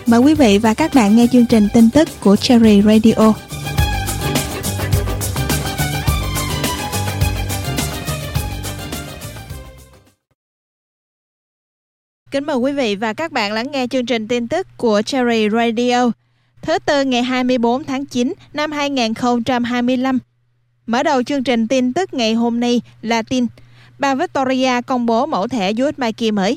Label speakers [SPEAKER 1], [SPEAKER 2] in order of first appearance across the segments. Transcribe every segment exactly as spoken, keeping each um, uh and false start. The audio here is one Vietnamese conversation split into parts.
[SPEAKER 1] Mời quý vị và các bạn nghe chương trình tin tức của Cherry Radio. Kính mời quý vị và các bạn lắng nghe chương trình tin tức của Cherry Radio. Thứ Tư ngày hai mươi bốn tháng chín năm hai nghìn không trăm hai mươi lăm. Mở đầu chương trình tin tức ngày hôm nay là tin bang Victoria công bố mẫu thẻ u ét Myki mới.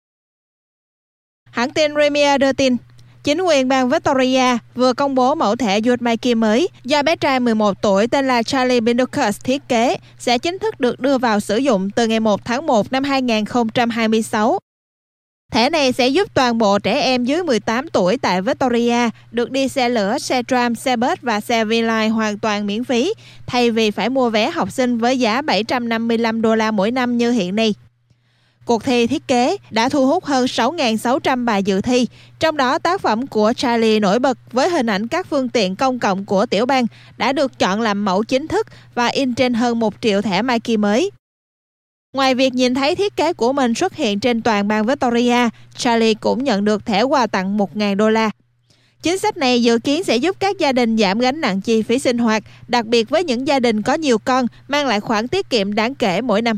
[SPEAKER 1] Hãng tin Premier đưa tin, chính quyền bang Victoria vừa công bố mẫu thẻ u ét Myki mới do bé trai mười một tuổi tên là Charlie Bindocus thiết kế sẽ chính thức được đưa vào sử dụng từ ngày một tháng một năm hai nghìn không trăm hai mươi sáu. Thẻ này sẽ giúp toàn bộ trẻ em dưới mười tám tuổi tại Victoria được đi xe lửa, xe tram, xe bus và xe V-Line hoàn toàn miễn phí, thay vì phải mua vé học sinh với giá bảy trăm năm mươi lăm đô la mỗi năm như hiện nay. Cuộc thi thiết kế đã thu hút hơn sáu nghìn sáu trăm bài dự thi, trong đó tác phẩm của Charlie nổi bật với hình ảnh các phương tiện công cộng của tiểu bang đã được chọn làm mẫu chính thức và in trên hơn một triệu thẻ Myki mới. Ngoài việc nhìn thấy thiết kế của mình xuất hiện trên toàn bang Victoria, Charlie cũng nhận được thẻ quà tặng một nghìn đô la. Chính sách này dự kiến sẽ giúp các gia đình giảm gánh nặng chi phí sinh hoạt, đặc biệt với những gia đình có nhiều con, mang lại khoản tiết kiệm đáng kể mỗi năm.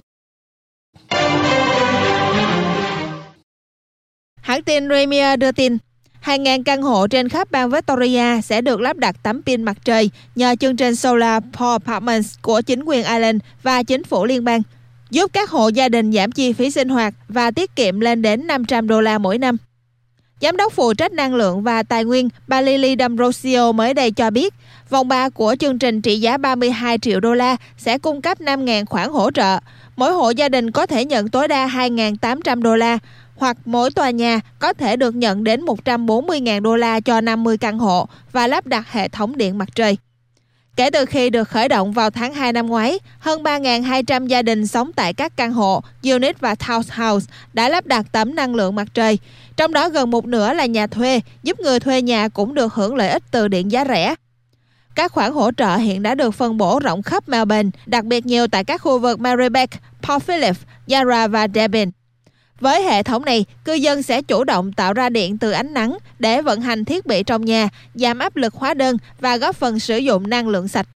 [SPEAKER 1] Hãng tin Premier đưa tin, hàng ngàn căn hộ trên khắp bang Victoria sẽ được lắp đặt tấm pin mặt trời nhờ chương trình Solar Power Apartments của chính quyền Ireland và chính phủ liên bang, giúp các hộ gia đình giảm chi phí sinh hoạt và tiết kiệm lên đến năm trăm đô la mỗi năm. Giám đốc phụ trách năng lượng và tài nguyên bà Lily D'Ambrosio mới đây cho biết, vòng ba của chương trình trị giá ba mươi hai triệu đô la sẽ cung cấp năm nghìn khoản hỗ trợ. Mỗi hộ gia đình có thể nhận tối đa hai nghìn tám trăm đô la, hoặc mỗi tòa nhà có thể được nhận đến một trăm bốn mươi nghìn đô la cho năm mươi căn hộ và lắp đặt hệ thống điện mặt trời. Kể từ khi được khởi động vào tháng hai năm ngoái, hơn ba nghìn hai trăm gia đình sống tại các căn hộ, unit và townhouse đã lắp đặt tấm năng lượng mặt trời. Trong đó gần một nửa là nhà thuê, giúp người thuê nhà cũng được hưởng lợi ích từ điện giá rẻ. Các khoản hỗ trợ hiện đã được phân bổ rộng khắp Melbourne, đặc biệt nhiều tại các khu vực Marybeck, Port Phillip, Yarra và Devon. Với hệ thống này, cư dân sẽ chủ động tạo ra điện từ ánh nắng để vận hành thiết bị trong nhà, giảm áp lực hóa đơn và góp phần sử dụng năng lượng sạch.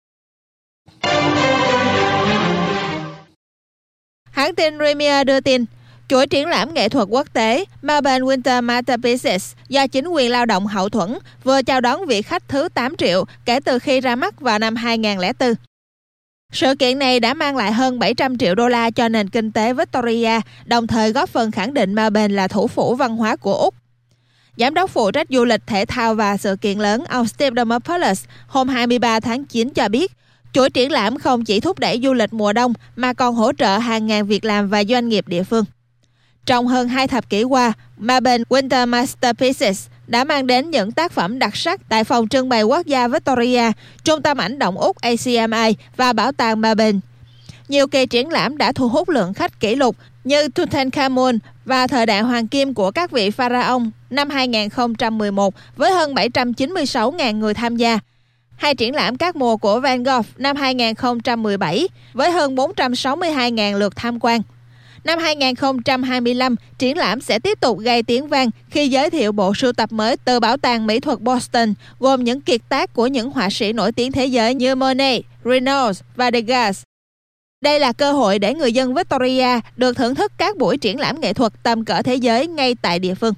[SPEAKER 1] Hãng tin Premier đưa tin, chuỗi triển lãm nghệ thuật quốc tế Melbourne Winter Masterpieces do chính quyền lao động hậu thuẫn vừa chào đón vị khách thứ tám triệu kể từ khi ra mắt vào năm hai nghìn không trăm lẻ bốn. Sự kiện này đã mang lại hơn bảy trăm triệu đô la cho nền kinh tế Victoria, đồng thời góp phần khẳng định Melbourne là thủ phủ văn hóa của Úc. Giám đốc phụ trách du lịch, thể thao và sự kiện lớn ông Steve Demopoulos hôm hai mươi ba tháng chín cho biết, chuỗi triển lãm không chỉ thúc đẩy du lịch mùa đông mà còn hỗ trợ hàng ngàn việc làm và doanh nghiệp địa phương. Trong hơn hai thập kỷ qua, Melbourne Winter Masterpieces đã mang đến những tác phẩm đặc sắc tại phòng trưng bày quốc gia Victoria, Trung tâm ảnh động Úc A C M I và Bảo tàng Melbourne. Nhiều kỳ triển lãm đã thu hút lượng khách kỷ lục như Tutankhamun và thời đại hoàng kim của các vị pharaoh năm hai nghìn không trăm mười một với hơn bảy trăm chín mươi sáu nghìn người tham gia. Hay triển lãm các mùa của Van Gogh năm hai nghìn không trăm mười bảy với hơn bốn trăm sáu mươi hai nghìn lượt tham quan. Năm hai nghìn không trăm hai mươi lăm, triển lãm sẽ tiếp tục gây tiếng vang khi giới thiệu bộ sưu tập mới từ Bảo tàng Mỹ thuật Boston, gồm những kiệt tác của những họa sĩ nổi tiếng thế giới như Monet, Renoir và Degas. Đây là cơ hội để người dân Victoria được thưởng thức các buổi triển lãm nghệ thuật tầm cỡ thế giới ngay tại địa phương.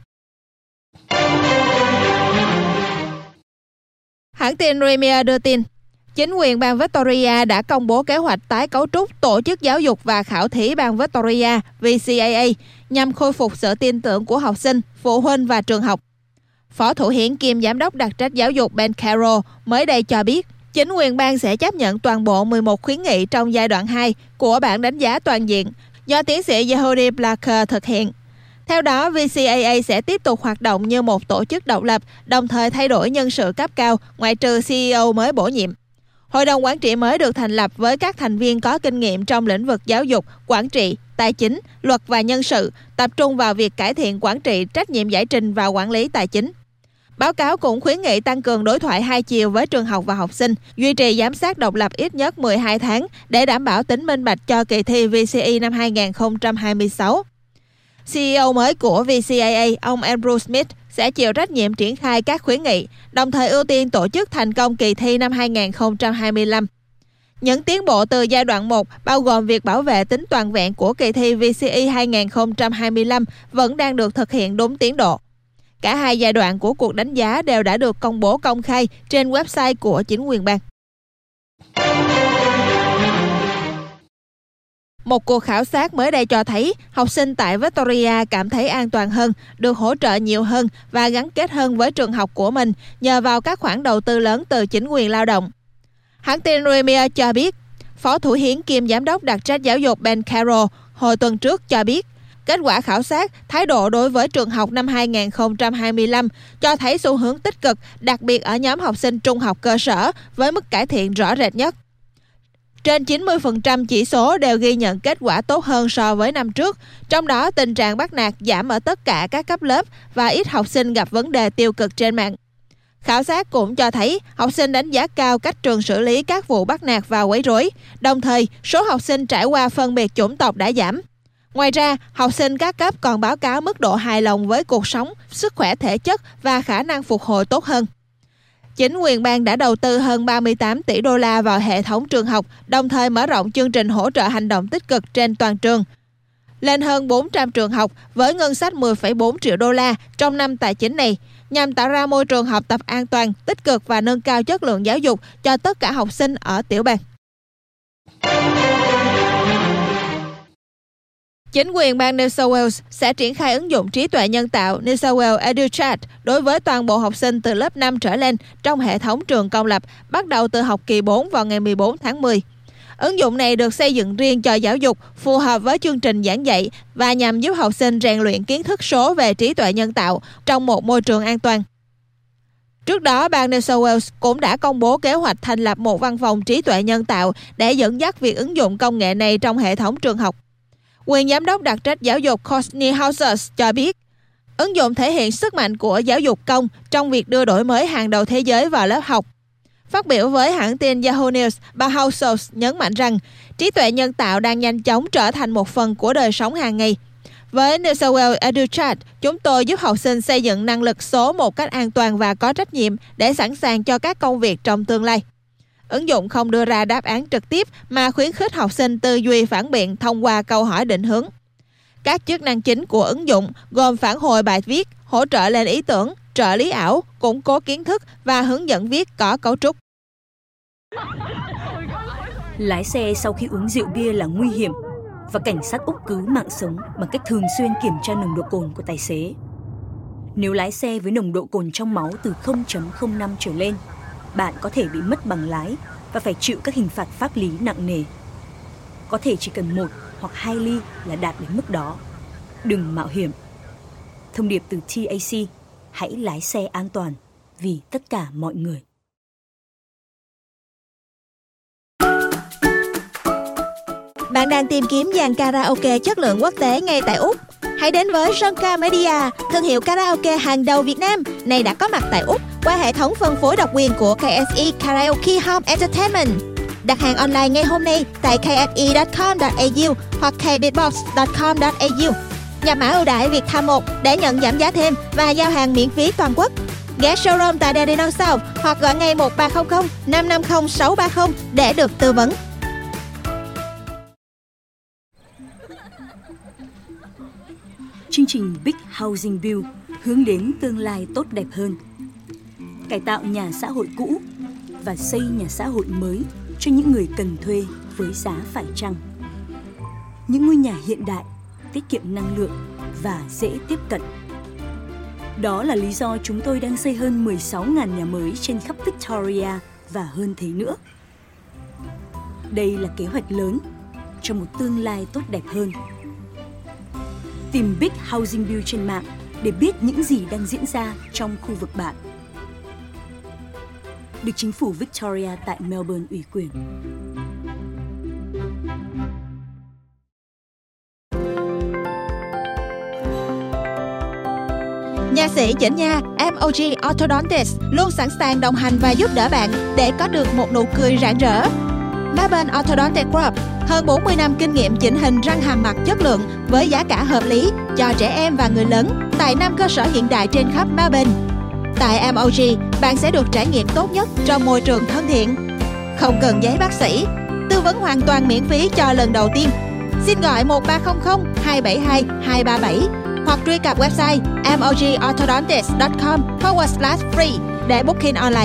[SPEAKER 1] Hãng tin Premier đưa tin, chính quyền bang Victoria đã công bố kế hoạch tái cấu trúc Tổ chức Giáo dục và Khảo thí bang Victoria V C A A nhằm khôi phục sự tin tưởng của học sinh, phụ huynh và trường học. Phó thủ hiến kiêm giám đốc đặc trách giáo dục Ben Carroll mới đây cho biết, chính quyền bang sẽ chấp nhận toàn bộ mười một khuyến nghị trong giai đoạn hai của bản đánh giá toàn diện do tiến sĩ Yehudi Blacker thực hiện. Theo đó, V C A A sẽ tiếp tục hoạt động như một tổ chức độc lập, đồng thời thay đổi nhân sự cấp cao, ngoại trừ C E O mới bổ nhiệm. Hội đồng quản trị mới được thành lập với các thành viên có kinh nghiệm trong lĩnh vực giáo dục, quản trị, tài chính, luật và nhân sự, tập trung vào việc cải thiện quản trị, trách nhiệm giải trình và quản lý tài chính. Báo cáo cũng khuyến nghị tăng cường đối thoại hai chiều với trường học và học sinh, duy trì giám sát độc lập ít nhất mười hai tháng để đảm bảo tính minh bạch cho kỳ thi V C E năm hai nghìn không trăm hai mươi sáu. C E O mới của V C A A, ông Andrew Smith, sẽ chịu trách nhiệm triển khai các khuyến nghị, đồng thời ưu tiên tổ chức thành công kỳ thi năm hai không hai lăm. Những tiến bộ từ giai đoạn một bao gồm việc bảo vệ tính toàn vẹn của kỳ thi vê xê e hai không hai lăm vẫn đang được thực hiện đúng tiến độ. Cả hai giai đoạn của cuộc đánh giá đều đã được công bố công khai trên website của chính quyền bang. Một cuộc khảo sát mới đây cho thấy học sinh tại Victoria cảm thấy an toàn hơn, được hỗ trợ nhiều hơn và gắn kết hơn với trường học của mình nhờ vào các khoản đầu tư lớn từ chính quyền lao động. Hãng tin Premier cho biết, Phó Thủ hiến kiêm Giám đốc đặc trách giáo dục Ben Carroll hồi tuần trước cho biết, kết quả khảo sát thái độ đối với trường học năm hai không hai lăm cho thấy xu hướng tích cực, đặc biệt ở nhóm học sinh trung học cơ sở với mức cải thiện rõ rệt nhất. Trên chín mươi phần trăm chỉ số đều ghi nhận kết quả tốt hơn so với năm trước, trong đó tình trạng bắt nạt giảm ở tất cả các cấp lớp và ít học sinh gặp vấn đề tiêu cực trên mạng. Khảo sát cũng cho thấy học sinh đánh giá cao cách trường xử lý các vụ bắt nạt và quấy rối, đồng thời số học sinh trải qua phân biệt chủng tộc đã giảm. Ngoài ra, học sinh các cấp còn báo cáo mức độ hài lòng với cuộc sống, sức khỏe thể chất và khả năng phục hồi tốt hơn. Chính quyền bang đã đầu tư hơn ba mươi tám tỷ đô la vào hệ thống trường học, đồng thời mở rộng chương trình hỗ trợ hành động tích cực trên toàn trường lên hơn bốn trăm trường học với ngân sách mười phẩy bốn triệu đô la trong năm tài chính này, nhằm tạo ra môi trường học tập an toàn, tích cực và nâng cao chất lượng giáo dục cho tất cả học sinh ở tiểu bang. Chính quyền bang New South Wales sẽ triển khai ứng dụng trí tuệ nhân tạo New South Wales EduChat đối với toàn bộ học sinh từ lớp năm trở lên trong hệ thống trường công lập, bắt đầu từ học kỳ bốn vào ngày mười bốn tháng mười. Ứng dụng này được xây dựng riêng cho giáo dục, phù hợp với chương trình giảng dạy và nhằm giúp học sinh rèn luyện kiến thức số về trí tuệ nhân tạo trong một môi trường an toàn. Trước đó, bang New South Wales cũng đã công bố kế hoạch thành lập một văn phòng trí tuệ nhân tạo để dẫn dắt việc ứng dụng công nghệ này trong hệ thống trường học. Quyền giám đốc đặc trách giáo dục Courtney Houses cho biết, ứng dụng thể hiện sức mạnh của giáo dục công trong việc đưa đổi mới hàng đầu thế giới vào lớp học. Phát biểu với hãng tin Yahoo News, bà Houses nhấn mạnh rằng trí tuệ nhân tạo đang nhanh chóng trở thành một phần của đời sống hàng ngày. Với New South Wales EduChat, chúng tôi giúp học sinh xây dựng năng lực số một cách an toàn và có trách nhiệm để sẵn sàng cho các công việc trong tương lai. Ứng dụng không đưa ra đáp án trực tiếp mà khuyến khích học sinh tư duy phản biện thông qua câu hỏi định hướng. Các chức năng chính của ứng dụng gồm phản hồi bài viết, hỗ trợ lên ý tưởng, trợ lý ảo, củng cố kiến thức và hướng dẫn viết có cấu trúc.
[SPEAKER 2] Lái xe sau khi uống rượu bia là nguy hiểm và cảnh sát Úc cứu mạng sống bằng cách thường xuyên kiểm tra nồng độ cồn của tài xế. Nếu lái xe với nồng độ cồn trong máu từ không phẩy không năm trở lên, bạn có thể bị mất bằng lái và phải chịu các hình phạt pháp lý nặng nề. Có thể chỉ cần một hoặc hai ly là đạt đến mức đó. Đừng mạo hiểm. Thông điệp từ tê a xê, hãy lái xe an toàn vì tất cả mọi người.
[SPEAKER 1] Bạn đang tìm kiếm dàn karaoke chất lượng quốc tế ngay tại Úc? Hãy đến với Sonka Media, thương hiệu karaoke hàng đầu Việt Nam, này đã có mặt tại Úc qua hệ thống phân phối độc quyền của ca ét e Karaoke Home Entertainment. Đặt hàng online ngay hôm nay tại k s e chấm com chấm a u hoặc k beatbox chấm com chấm a u. Nhập mã ưu đãi Việt Tham một để nhận giảm giá thêm và giao hàng miễn phí toàn quốc. Ghé showroom tại Darien South hoặc gọi ngay một ba không không năm năm không sáu ba không để được tư vấn.
[SPEAKER 2] Chương trình Big Housing Bill hướng đến tương lai tốt đẹp hơn, cải tạo nhà xã hội cũ và xây nhà xã hội mới cho những người cần thuê với giá phải chăng. Những ngôi nhà hiện đại, tiết kiệm năng lượng và dễ tiếp cận. Đó là lý do chúng tôi đang xây hơn mười sáu nghìn nhà mới trên khắp Victoria và hơn thế nữa. Đây là kế hoạch lớn cho một tương lai tốt đẹp hơn. Tìm Big Housing Bill trên mạng để biết những gì đang diễn ra trong khu vực bạn. Được chính phủ Victoria tại Melbourne ủy quyền.
[SPEAKER 1] Nha sĩ Chỉnh Nha em o giê Orthodontist luôn sẵn sàng đồng hành và giúp đỡ bạn để có được một nụ cười rạng rỡ. Melbourne Orthodontic Group, hơn bốn mươi năm kinh nghiệm chỉnh hình răng hàm mặt chất lượng với giá cả hợp lý cho trẻ em và người lớn tại năm cơ sở hiện đại trên khắp Melbourne. Tại em o giê, bạn sẽ được trải nghiệm tốt nhất trong môi trường thân thiện. Không cần giấy bác sĩ, tư vấn hoàn toàn miễn phí cho lần đầu tiên. Xin gọi một ba không không hai bảy hai hai ba bảy hoặc truy cập website em o giê orthodontics chấm com forward slash free để booking online.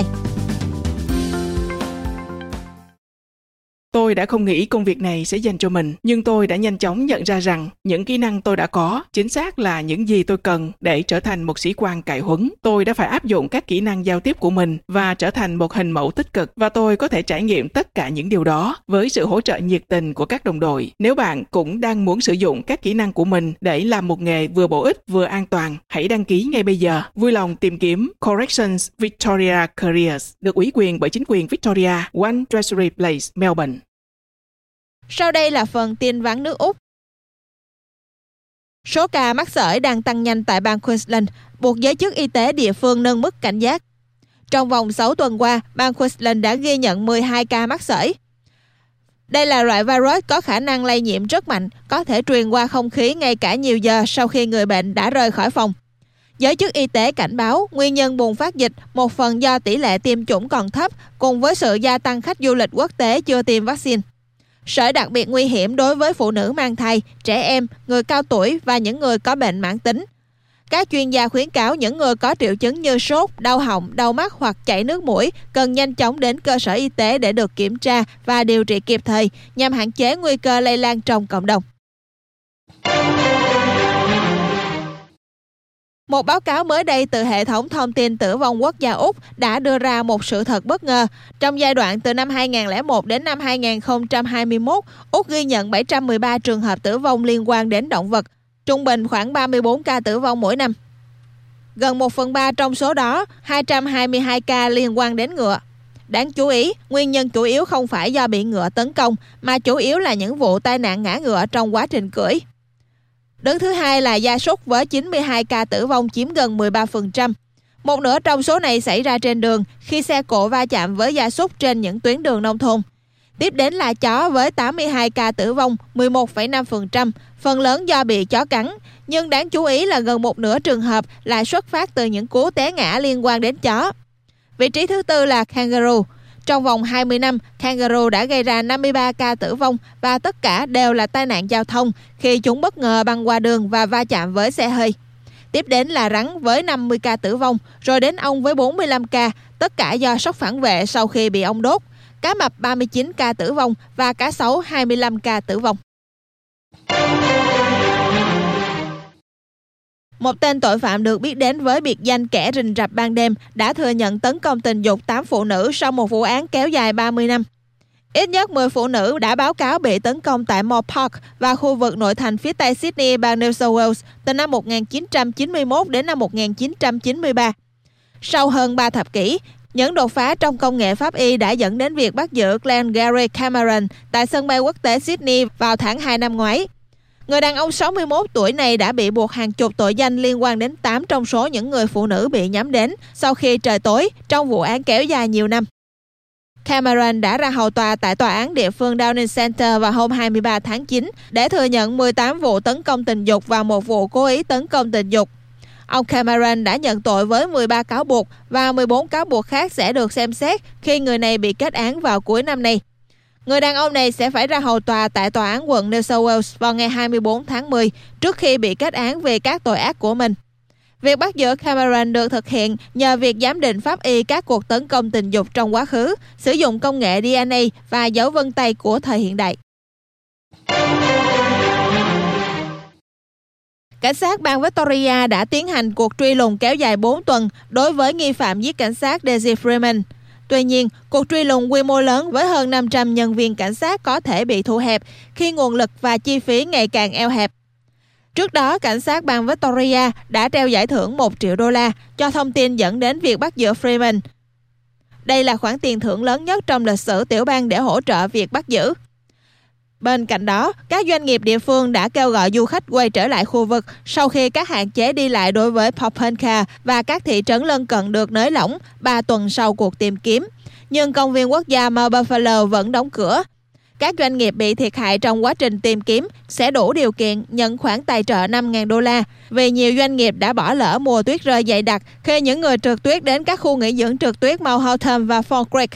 [SPEAKER 3] Tôi đã không nghĩ công việc này sẽ dành cho mình, nhưng tôi đã nhanh chóng nhận ra rằng những kỹ năng tôi đã có chính xác là những gì tôi cần để trở thành một sĩ quan cải huấn. Tôi đã phải áp dụng các kỹ năng giao tiếp của mình và trở thành một hình mẫu tích cực, và tôi có thể trải nghiệm tất cả những điều đó với sự hỗ trợ nhiệt tình của các đồng đội. Nếu bạn cũng đang muốn sử dụng các kỹ năng của mình để làm một nghề vừa bổ ích vừa an toàn, hãy đăng ký ngay bây giờ. Vui lòng tìm kiếm Corrections Victoria Careers, được ủy quyền bởi chính quyền Victoria, One Treasury Place, Melbourne.
[SPEAKER 1] Sau đây là phần tin vắn nước Úc. Số ca mắc sởi đang tăng nhanh tại bang Queensland, buộc giới chức y tế địa phương nâng mức cảnh giác. Trong vòng sáu tuần qua, bang Queensland đã ghi nhận mười hai ca mắc sởi. Đây là loại virus có khả năng lây nhiễm rất mạnh, có thể truyền qua không khí ngay cả nhiều giờ sau khi người bệnh đã rời khỏi phòng. Giới chức y tế cảnh báo nguyên nhân bùng phát dịch một phần do tỷ lệ tiêm chủng còn thấp, cùng với sự gia tăng khách du lịch quốc tế chưa tiêm vaccine. Sởi đặc biệt nguy hiểm đối với phụ nữ mang thai, trẻ em, người cao tuổi và những người có bệnh mãn tính. Các chuyên gia khuyến cáo những người có triệu chứng như sốt, đau họng, đau mắt hoặc chảy nước mũi cần nhanh chóng đến cơ sở y tế để được kiểm tra và điều trị kịp thời nhằm hạn chế nguy cơ lây lan trong cộng đồng. Một báo cáo mới đây từ hệ thống thông tin tử vong quốc gia Úc đã đưa ra một sự thật bất ngờ. Trong giai đoạn từ năm hai nghìn không trăm lẻ một đến năm hai nghìn không trăm hai mươi mốt, Úc ghi nhận bảy trăm mười ba trường hợp tử vong liên quan đến động vật, trung bình khoảng ba mươi bốn ca tử vong mỗi năm. Gần một phần ba trong số đó, hai trăm hai mươi hai ca liên quan đến ngựa. Đáng chú ý, nguyên nhân chủ yếu không phải do bị ngựa tấn công, mà chủ yếu là những vụ tai nạn ngã ngựa trong quá trình cưỡi. Đứng thứ hai là gia súc với chín mươi hai ca tử vong chiếm gần mười ba phần trăm. Một nửa trong số này xảy ra trên đường khi xe cộ va chạm với gia súc trên những tuyến đường nông thôn. Tiếp đến là chó với tám mươi hai ca tử vong, mười một phẩy năm phần trăm, phần lớn do bị chó cắn. Nhưng đáng chú ý là gần một nửa trường hợp lại xuất phát từ những cú té ngã liên quan đến chó. Vị trí thứ tư là kangaroo. Trong vòng hai mươi năm, kangaroo đã gây ra năm mươi ba ca tử vong và tất cả đều là tai nạn giao thông khi chúng bất ngờ băng qua đường và va chạm với xe hơi. Tiếp đến là rắn với năm mươi ca tử vong, rồi đến ong với bốn mươi lăm ca, tất cả do sốc phản vệ sau khi bị ong đốt. Cá mập ba mươi chín ca tử vong và cá sấu hai mươi lăm ca tử vong. Một tên tội phạm được biết đến với biệt danh kẻ rình rập ban đêm đã thừa nhận tấn công tình dục tám phụ nữ sau một vụ án kéo dài ba mươi năm. Ít nhất mười phụ nữ đã báo cáo bị tấn công tại Moore Park và khu vực nội thành phía tây Sydney, bang New South Wales từ năm một nghìn chín trăm chín mươi mốt đến năm một nghìn chín trăm chín mươi ba. Sau hơn ba thập kỷ, những đột phá trong công nghệ pháp y đã dẫn đến việc bắt giữ Glenn Gary Cameron tại sân bay quốc tế Sydney vào tháng hai năm ngoái. Người đàn ông sáu mươi mốt tuổi này đã bị buộc hàng chục tội danh liên quan đến tám trong số những người phụ nữ bị nhắm đến sau khi trời tối trong vụ án kéo dài nhiều năm. Cameron đã ra hầu tòa tại tòa án địa phương Downing Center vào hôm hai mươi ba tháng chín để thừa nhận mười tám vụ tấn công tình dục và một vụ cố ý tấn công tình dục. Ông Cameron đã nhận tội với mười ba cáo buộc và mười bốn cáo buộc khác sẽ được xem xét khi người này bị kết án vào cuối năm nay. Người đàn ông này sẽ phải ra hầu tòa tại tòa án quận New South Wales vào ngày hai mươi bốn tháng mười trước khi bị kết án về các tội ác của mình. Việc bắt giữ Cameron được thực hiện nhờ việc giám định pháp y các cuộc tấn công tình dục trong quá khứ, sử dụng công nghệ đê en a và dấu vân tay của thời hiện đại. Cảnh sát bang Victoria đã tiến hành cuộc truy lùng kéo dài bốn tuần đối với nghi phạm giết cảnh sát Daisy Freeman. Tuy nhiên, cuộc truy lùng quy mô lớn với hơn năm trăm nhân viên cảnh sát có thể bị thu hẹp khi nguồn lực và chi phí ngày càng eo hẹp. Trước đó, cảnh sát bang Victoria đã treo giải thưởng một triệu đô la cho thông tin dẫn đến việc bắt giữ Freeman. Đây là khoản tiền thưởng lớn nhất trong lịch sử tiểu bang để hỗ trợ việc bắt giữ. Bên cạnh đó, các doanh nghiệp địa phương đã kêu gọi du khách quay trở lại khu vực sau khi các hạn chế đi lại đối với Popenka và các thị trấn lân cận được nới lỏng ba tuần sau cuộc tìm kiếm. Nhưng công viên quốc gia Mount Buffalo vẫn đóng cửa Các doanh nghiệp bị thiệt hại trong quá trình tìm kiếm sẽ đủ điều kiện nhận khoản tài trợ năm nghìn đô la vì nhiều doanh nghiệp đã bỏ lỡ mùa tuyết rơi dày đặc khi những người trượt tuyết đến các khu nghỉ dưỡng trượt tuyết Mount Hotham và Fall Creek.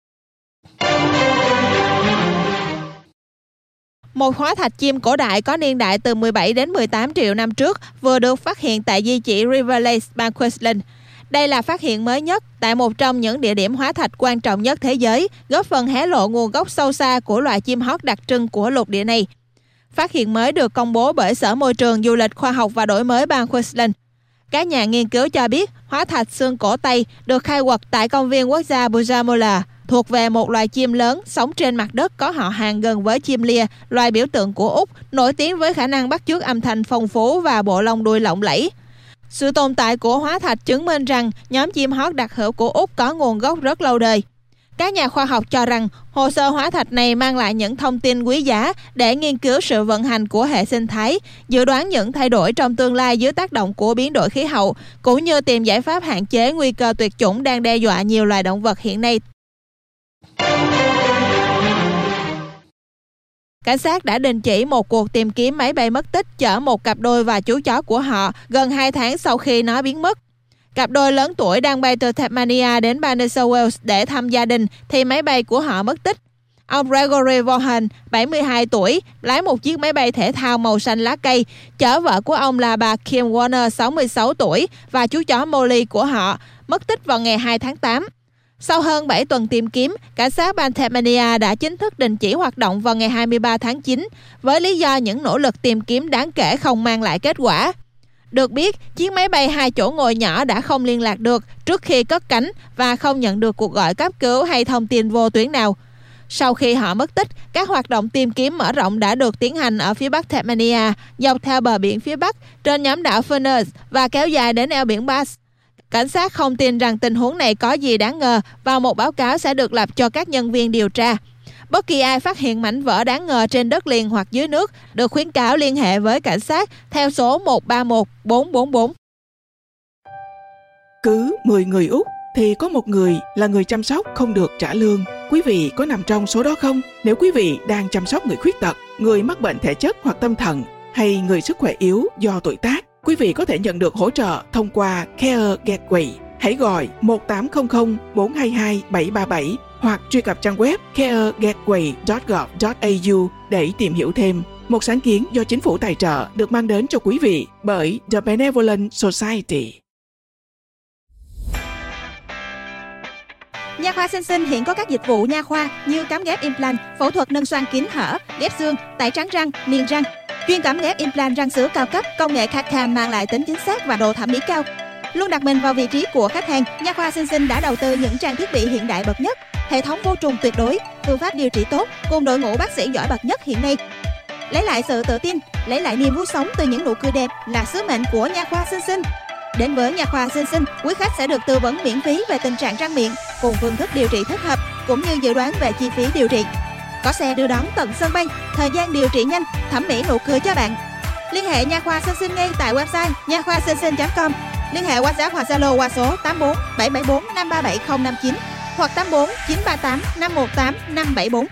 [SPEAKER 1] Một hóa thạch chim cổ đại có niên đại từ mười bảy đến mười tám triệu năm trước vừa được phát hiện tại di chỉ River Lakes, bang Queensland. Đây là phát hiện mới nhất tại một trong những địa điểm hóa thạch quan trọng nhất thế giới, góp phần hé lộ nguồn gốc sâu xa của loài chim hót đặc trưng của lục địa này. Phát hiện mới được công bố bởi Sở Môi trường, Du lịch, Khoa học và Đổi mới bang Queensland. Các nhà nghiên cứu cho biết hóa thạch xương cổ Tây được khai quật tại công viên quốc gia Bujamala, thuộc về một loài chim lớn sống trên mặt đất có họ hàng gần với chim lia, loài biểu tượng của Úc, nổi tiếng với khả năng bắt chước âm thanh phong phú và bộ lông đuôi lộng lẫy. Sự tồn tại của hóa thạch chứng minh rằng nhóm chim hót đặc hữu của Úc có nguồn gốc rất lâu đời. Các nhà khoa học cho rằng hồ sơ hóa thạch này mang lại những thông tin quý giá để nghiên cứu sự vận hành của hệ sinh thái, dự đoán những thay đổi trong tương lai dưới tác động của biến đổi khí hậu, cũng như tìm giải pháp hạn chế nguy cơ tuyệt chủng đang đe dọa nhiều loài động vật hiện nay. Cảnh sát đã đình chỉ một cuộc tìm kiếm máy bay mất tích chở một cặp đôi và chú chó của họ gần hai tháng sau khi nó biến mất. Cặp đôi lớn tuổi đang bay từ Tasmania đến bang New South Wales để thăm gia đình thì máy bay của họ mất tích. Ông Gregory Vaughan, bảy mươi hai tuổi, lái một chiếc máy bay thể thao màu xanh lá cây, chở vợ của ông là bà Kim Warner, sáu mươi sáu tuổi, và chú chó Molly của họ, mất tích vào ngày hai tháng tám. Sau hơn bảy tuần tìm kiếm, cảnh sát bang Tasmania đã chính thức đình chỉ hoạt động vào ngày hai mươi ba tháng chín với lý do những nỗ lực tìm kiếm đáng kể không mang lại kết quả. Được biết, chiếc máy bay hai chỗ ngồi nhỏ đã không liên lạc được trước khi cất cánh và không nhận được cuộc gọi cấp cứu hay thông tin vô tuyến nào. Sau khi họ mất tích, các hoạt động tìm kiếm mở rộng đã được tiến hành ở phía bắc Tasmania, dọc theo bờ biển phía bắc, trên nhóm đảo Furness và kéo dài đến eo biển Bass. Cảnh sát không tin rằng tình huống này có gì đáng ngờ và một báo cáo sẽ được lập cho các nhân viên điều tra. Bất kỳ ai phát hiện mảnh vỡ đáng ngờ trên đất liền hoặc dưới nước được khuyến cáo liên hệ với cảnh sát theo số một ba một bốn bốn bốn.
[SPEAKER 3] Cứ mười người Úc thì có một người là người chăm sóc không được trả lương. Quý vị có nằm trong số đó không? Nếu quý vị đang chăm sóc người khuyết tật, người mắc bệnh thể chất hoặc tâm thần hay người sức khỏe yếu do tuổi tác, quý vị có thể nhận được hỗ trợ thông qua Care Gateway. Hãy gọi một tám không không bốn hai hai bảy ba bảy hoặc truy cập trang web care gateway chấm gov chấm a u để tìm hiểu thêm. Một sáng kiến do chính phủ tài trợ được mang đến cho quý vị bởi The Benevolent Society.
[SPEAKER 4] Nha khoa Sinh Sinh hiện có các dịch vụ nha khoa như cắm ghép implant, phẫu thuật nâng xoang kín hở, ghép xương, tẩy trắng răng, niềng răng. Chuyên cắm ghép implant răng sữa cao cấp, công nghệ xê a tê em mang lại tính chính xác và độ thẩm mỹ cao. Luôn đặt mình vào vị trí của khách hàng, Nha khoa Sinh Sinh đã đầu tư những trang thiết bị hiện đại bậc nhất, hệ thống vô trùng tuyệt đối, phương pháp điều trị tốt cùng đội ngũ bác sĩ giỏi bậc nhất hiện nay. Lấy lại sự tự tin, lấy lại niềm vui sống từ những nụ cười đẹp là sứ mệnh của Nha khoa Sinh Sinh. Đến với Nha khoa Sinh Sinh, quý khách sẽ được tư vấn miễn phí về tình trạng răng miệng cùng phương thức điều trị thích hợp cũng như dự đoán về chi phí điều trị. Có xe đưa đón tận sân bay, thời gian điều trị nhanh, thẩm mỹ nụ cười cho bạn. Liên hệ Nha khoa Sinh Sinh ngay tại website nha khoa sinh sinh chấm com. Liên hệ WhatsApp hoặc Zalo qua số tám bốn bảy bảy bốn năm ba bảy không năm chín hoặc tám bốn chín ba tám năm một tám năm bảy bốn.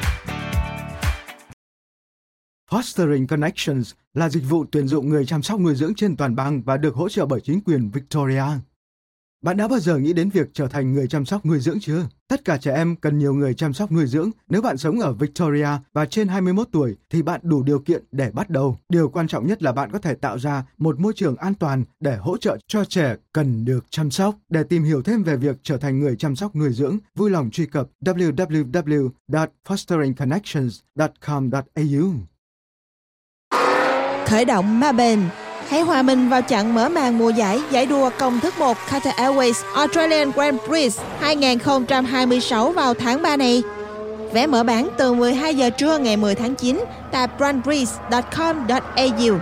[SPEAKER 5] Fostering Connections là dịch vụ tuyển dụng người chăm sóc nuôi dưỡng trên toàn bang và được hỗ trợ bởi chính quyền Victoria. Bạn đã bao giờ nghĩ đến việc trở thành người chăm sóc nuôi dưỡng chưa? Tất cả trẻ em cần nhiều người chăm sóc nuôi dưỡng. Nếu bạn sống ở Victoria và trên hai mươi mốt tuổi thì bạn đủ điều kiện để bắt đầu. Điều quan trọng nhất là bạn có thể tạo ra một môi trường an toàn để hỗ trợ cho trẻ cần được chăm sóc. Để tìm hiểu thêm về việc trở thành người chăm sóc nuôi dưỡng, vui lòng truy cập w w w chấm fostering connections chấm com chấm a u.
[SPEAKER 1] Khởi động ma bền. Hãy hòa mình vào trận mở màn mùa giải giải đua công thức một Qatar Airways Australian Grand Prix hai không hai sáu vào tháng ba này. Vé mở bán từ mười hai giờ trưa ngày mười tháng chín tại brandbreeze chấm com chấm a u.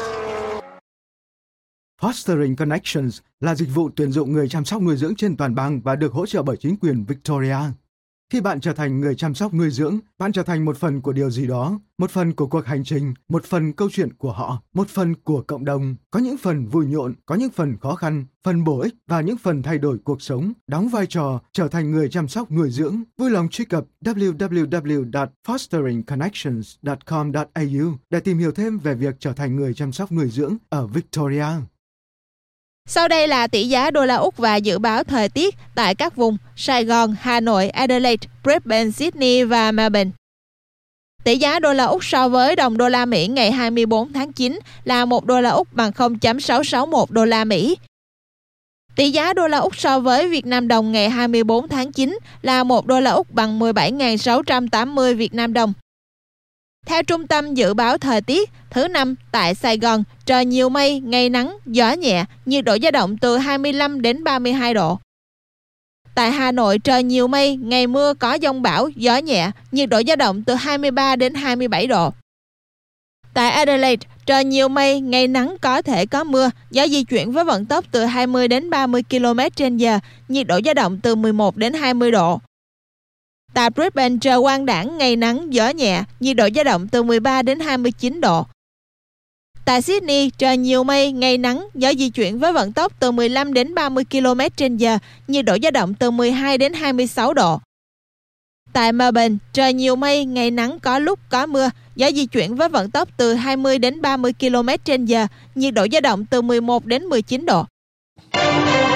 [SPEAKER 5] Fostering Connections là dịch vụ tuyển dụng người chăm sóc nuôi dưỡng trên toàn bang và được hỗ trợ bởi chính quyền Victoria. Khi bạn trở thành người chăm sóc nuôi dưỡng, bạn trở thành một phần của điều gì đó, một phần của cuộc hành trình, một phần câu chuyện của họ, một phần của cộng đồng. Có những phần vui nhộn, có những phần khó khăn, phần bổ ích và những phần thay đổi cuộc sống, đóng vai trò trở thành người chăm sóc nuôi dưỡng. Vui lòng truy cập w w w chấm fostering connections chấm com chấm a u để tìm hiểu thêm về việc trở thành người chăm sóc nuôi dưỡng ở Victoria.
[SPEAKER 1] Sau đây là tỷ giá đô la Úc và dự báo thời tiết tại các vùng Sài Gòn, Hà Nội, Adelaide, Brisbane, Sydney và Melbourne. Tỷ giá đô la Úc so với đồng đô la Mỹ ngày hai mươi bốn tháng chín là một đô la Úc bằng không phẩy sáu sáu một đô la Mỹ. Tỷ giá đô la Úc so với Việt Nam đồng ngày hai mươi bốn tháng chín là một đô la Úc bằng mười bảy nghìn sáu trăm tám mươi Việt Nam đồng. Theo Trung tâm Dự báo Thời tiết, thứ năm tại Sài Gòn, trời nhiều mây, ngày nắng, gió nhẹ, nhiệt độ dao động từ hai mươi lăm đến ba mươi hai độ. Tại Hà Nội, trời nhiều mây, ngày mưa có dông bão, gió nhẹ, nhiệt độ dao động từ hai mươi ba đến hai mươi bảy độ. Tại Adelaide, trời nhiều mây, ngày nắng có thể có mưa, gió di chuyển với vận tốc từ hai mươi đến ba mươi ki lô mét trên giờ, nhiệt độ dao động từ mười một đến hai mươi độ. Tại Brisbane, trời quang đãng, ngày nắng, gió nhẹ, nhiệt độ dao động từ mười ba đến hai mươi chín độ. Tại Sydney, trời nhiều mây, ngày nắng, gió di chuyển với vận tốc từ mười lăm đến ba mươi ki lô mét trên giờ, nhiệt độ dao động từ mười hai đến hai mươi sáu độ. Tại Melbourne, trời nhiều mây, ngày nắng có lúc có mưa, gió di chuyển với vận tốc từ hai mươi đến ba mươi ki lô mét trên giờ, nhiệt độ dao động từ mười một đến mười chín độ.